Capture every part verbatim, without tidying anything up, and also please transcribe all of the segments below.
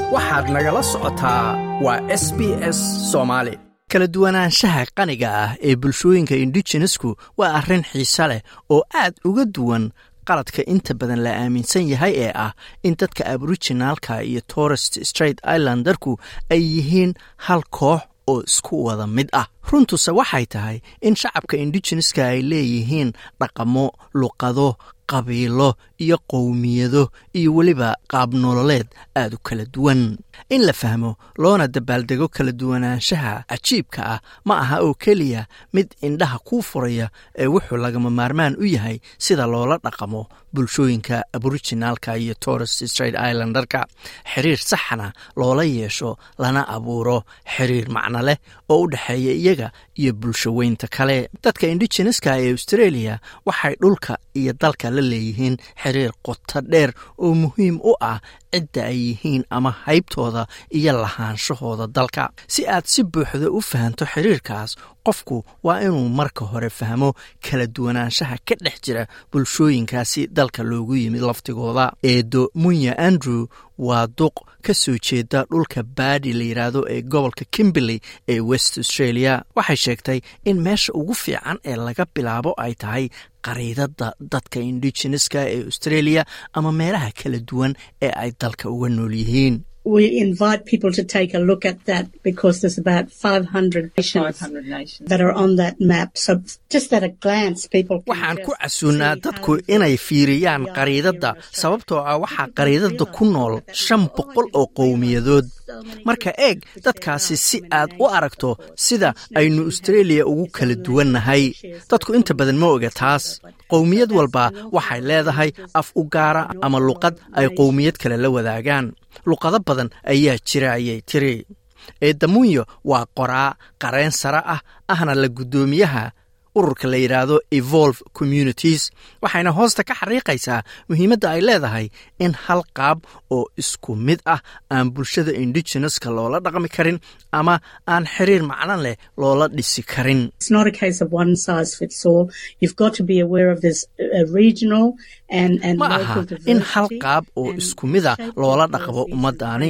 waxaad nagala socotaa waa S B S Soomaali. kala duwanaanshaha qaniga ah ee bulshooyinka indigenous-ku waa arrin xiiso leh oo aad uga duwan qaladka inta badan la aaminsan yahay ee ah in dadka Aboriginalka iyo Torres Strait Islanderku ay yihiin hal koox oo isku wada mid ah. runtuse waxay tahay in shacabka indigenous-ka ay leeyihiin dhaqamo, luqado, qabiilo iyo qowmiyado iyo weliba qaab nololeed aad u kala duwan. in la fahmo loona dabaaldego kala duwanaanshaha cajiibka ah ma aha oo keliya mid indhaha kuu furaya ee wuxuu lagama maarmaan u yahay sida loola dhaqamo bulshooyinka Aboriginalka iyo Torres Strait Islanderka. xiriir saxana loola yeesho lana abuuro xiriir macno leh oo u dhaxeeya iyaga iyo bulshaweynta kale. dadka indigenous-ka ee Australia waxay dhulka iyo dalka la leeyihiin xiriir qoto dheer oo muhiim u ah cidda ay yihiin ama haybtooda iyo lahaanshahooda dalka. si aad si buuxda u fahanto xiriirkaas, qofku waa inuu marka hore fahmo kala duwanaanshaha ka dhex jira bulshooyinkaasi dalka loogu yimid laftigooda. eedo Munya Andrew waa duq ka soo jeeda dhulka Baadi la yiraahdo ee gobolka Kimberley ee West Australia. waxay sheegtay in meesha ugu fiican ee laga bilaabo ay tahay qariidada dadka indigenous-ka ee Australia ama meelaha kala duwan ee ay dalka uga nool yihiin. We invite people to take a look at that because there's about five hundred nations, five hundred nations that are on that map. So just at a glance, people can waxaan ku casuunaa dadku inay fiiriyaan qariidada sababtoo ah waxaa qariidada ku nool shan boqol oo qowmiyadood. marka eeg dadkaasi si aad u aragto sida aynu Australia ugu kala duwannahay. dadku inta badan ma oga taas. qowmiyad walba waxay leedahay af u gaara ama luqad ay qowmiyad kale la wadaagaan. luqado badan ayaa jira ayay tiri. eeda Munyo waa qoraa qareen sare ah ahna la guddoomiyaha ururka la yiraahdo Evolve Communities. waxayna hoosta ka xariiqaysaa muhiimadda ay leedahay in hal qaab oo isku mid ah aan bulshada indigenous-ka loola dhaqmi karin ama aan xiriir macno leh loola dhisi karin. It's not a case of one size fits all. You've got to be aware of this uh, regional and and local diversity. in hal qaab oo isku mid ah loola dhaqmo ummadani.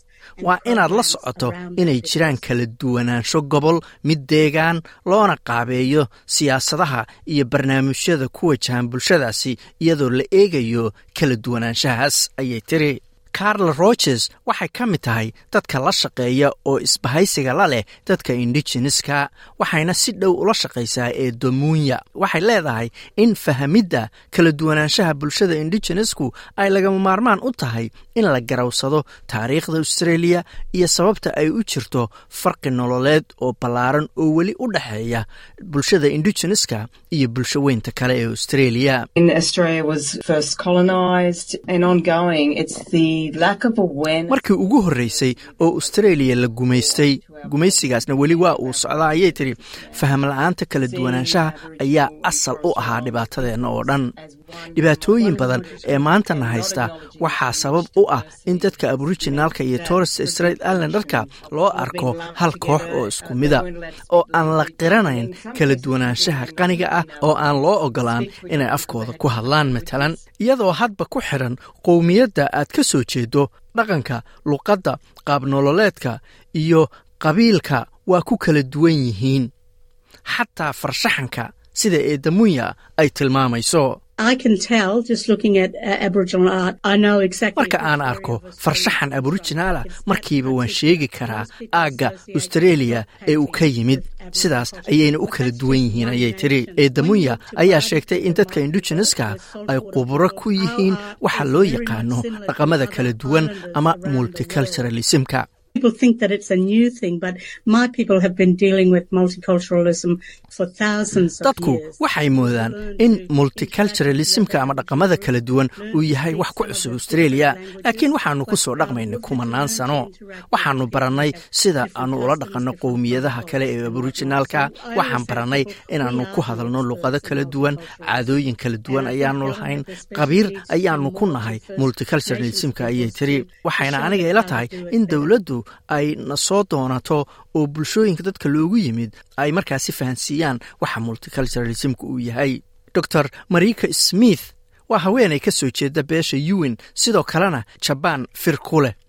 waa inaad la socoto inay jiraan kala duwanaansho gobol, mid deegaan, loona qaabeeyo siyaasadaha iyo barnaamijyada ku wajahan bulshadaasi iyadoo la eegayo kala duwanaanshahaas ayay tiri. Carla Rogers waxay ka mid tahay dadka la shaqeeya oo isbahaysiga la leh dadka indigenous-ka. waxayna si dhow ula shaqaysaa eedo Munya. waxay leedahay in fahamidda kala duwanaanshaha bulshada indigenous-ku ay lagama maarmaan u tahay in la garawsado taariikhda Australia iyo sababta ay u jirto farqi nololeed oo ballaaran oo weli u dhaxeeya bulshada indigenous-ka iyo bulshaweynta kale ee Australia. In Australia was first colonized and ongoing, it's the markii ugu horreysay oo Australia la gumaystay, gumaysigaasna weli waa uu socdaa ayay tiri. faham la'aanta kala duwanaanshaha ayaa asal u ahaa dhibaatadeenna oo dhan. dhibaatooyin badan ee maantana haysta waxaa sabab u ah in dadka Aboriginalka iyo Torres Strait Islanderka loo arko hal koox oo isku mida oo aan la qiranayn kala duwanaanshaha qaniga ah oo aan loo ogolaan inay afkooda ku hadlaan. matalan iyadoo hadba ku xiran qowmiyadda aad ka soo jeedo, dhaqanka, luqadda, qaab nololeedka iyo qabiilka waa ku kala duwan yihiin. xataa farshaxanka sida eeda Munya ay tilmaamayso. I can tell just looking at uh, Aboriginal art. I know exactly. marka aan arko farshaxan Aboriginala markiiba waan sheegi karaa aaga Australia ee uu ka yimid. sidaas ayayna u kala duwan yihiin ayay tiri. eeda Munya ayaa sheegtay in dadka indigenous-ka ay khubaro ku yihiin waxa loo yaqaano dhaqamada kala duwan ama multiculturalism-ka. People think that it's a new thing, but my people have been dealing with multiculturalism for thousands of dadku years. waxay moodaan in multiculturalismka ama dhaqamada kala duwan uu yahay wax ku cusub Australia, laakiin waxaanu ku soo dhaqmaynay kumanaan sano. waxaanu baranay sida aanu ula dhaqanno qowmiyadaha kale ee Aboriginalka. waxaan baranay inaanu ku hadalno luqado kala duwan, caadooyin kala duwan ayaanu lahayn, qabiir ayaanu ku nahay multiculturalismka ayay tiri. waxayna aniga ila tahay in dawladdu ay na soo doonato oo bulshooyinka dadka loogu yimid ay markaasi fahansiiyaan waxa multiculturalismku uu yahay. Doctor Marika Smith waa haweeney ka soo jeeda beesha Yuin, sidoo kalena Japan fir ku leh.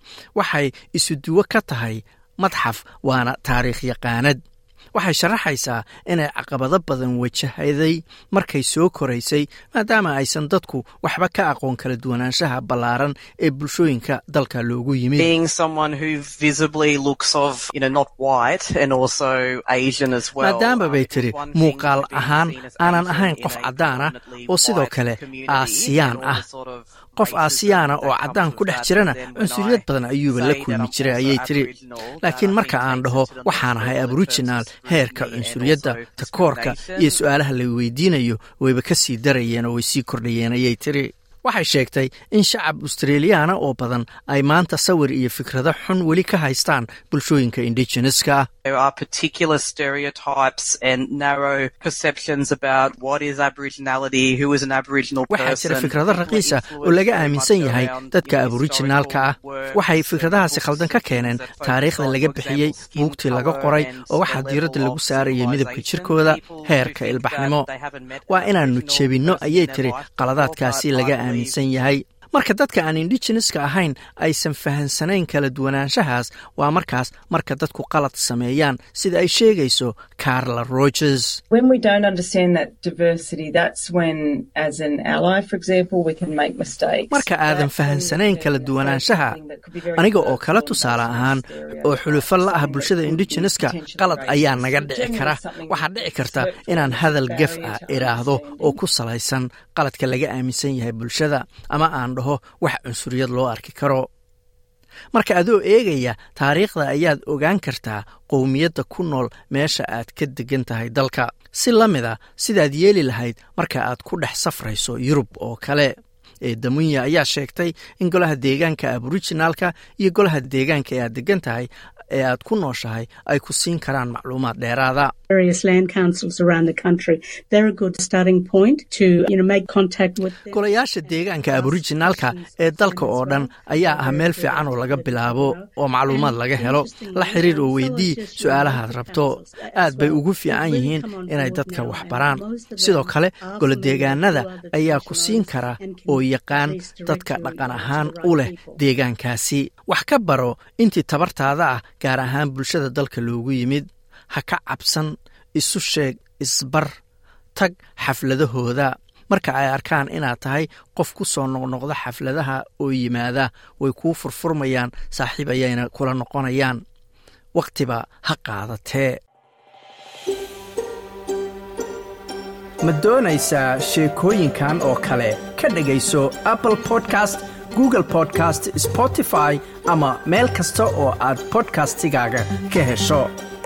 waxay isu duwo ka tahay madxaf waana taariikh yaqaanad. waxay sharaxaysaa inay caqabado badan wajahday markay soo koraysay maadaama aysan dadku waxba ka aqoon kala duwanaanshaha ballaaran ee bulshooyinka dalka loogu yimid. Being someone who visibly looks of, you know, not white and also Asian as well. maadaama bay tiri muuqaal ahaan aanan ahayn qof caddaan ah oo sidoo kale aasiyaan ah. qof aasiyaana oo caddaan ku dhex jirana cunsuriyad badan ayuuba la kulmi jiray ayay tiri. laakiin marka aan dhaho waxaan ahay aboriginal, heerka cunsuriyadda, takoorka iyo su'aalaha la weydiinayo wayba ka sii darayeen oo way sii kordhayeen ayay tiri. waxay sheegtay in shacab Australiana oo badan ay maanta sawir iyo fikrado xun weli ka haystaan bulshooyinka indigenous-ka. There are particular stereotypes and narrow perceptions about what is Aboriginality, who is an Aboriginal person. waxaa jira fikrado raqiisa oo laga aaminsan yahay dadka aboriginaalka ah. waxay fikradahaasi khaldan ka keeneen taariikhda laga bixiyey, buugtii laga qoray, oo waxaa diiradda lagu saarayay midabka jirkooda, heerka ilbaxnimo. waa inaannu jebinno ayay tiri qaladaadkaasi laga aaminsan yahay. marka dadka aan indigenous-ka ahayn aysan fahansanayn kala duwanaanshahaas, waa markaas marka dadku qalad sameeyaan, sida ay sheegayso Carla Rogers. When we don't understand that diversity, that's when, as an ally, for example, we can make mistakes. marka aadan fahansanayn kala duwanaanshaha, aniga oo kala tusaale ahaan oo xulufo la ah bulshada indigenous-ka, qalad ayaa naga dhici kara. waxaa dhici karta inaan hadal gef ah iraahdo oo ku salaysan qaladka laga aaminsan yahay bulshada, ama aan dhaho wax cunsuriyad loo arki karo. marka adoo eegaya taariikhda ayaad ogaan kartaa qowmiyadda ku nool meesha aad ka degan tahay dalka, si la mid a sidaad yeeli lahayd marka aad ku dhex safrayso Yurub oo kale. ee Damunya ayaa sheegtay in golaha deegaanka aboriginalka iyo golaha deegaanka ee aad degan tahay ee aad ku nooshahay ay ku siin karaan macluumaad dheeraada. Various land councils around the country, they're a good starting point to, you know, make contact with them. golayaasha deegaanka aboriginalka ee dalka oo dhan ayaa ah meel fiican oo laga bilaabo oo macluumaad laga helo. la xiriir oo weydii su'aalahaad rabto. aad bay ugu fiican yihiin inay dadka wax baraan. sidoo kale golo deegaanada ayaa ku siin kara oo yaqaan dadka dhaqan ahaan u leh deegaankaasi. wax ka baro intii tabartaada ah, gaar ahaan bulshada dalka loogu yimid. ha ka cabsan, isu sheeg, isbar, tag xafladahooda. marka ay arkaan inaad tahay qof ku soo noqnoqda xafladaha oo yimaada, way kuu furfurmayaan, saaxiib ayayna kula noqonayaan. waqtiba ha qaadatee. ma doonaysaa sheekooyinkan oo kale? ka dhegayso Apple Podcast, Google Podcast, Spotify ama meel kasta oo aad podcastigaaga ka hesho.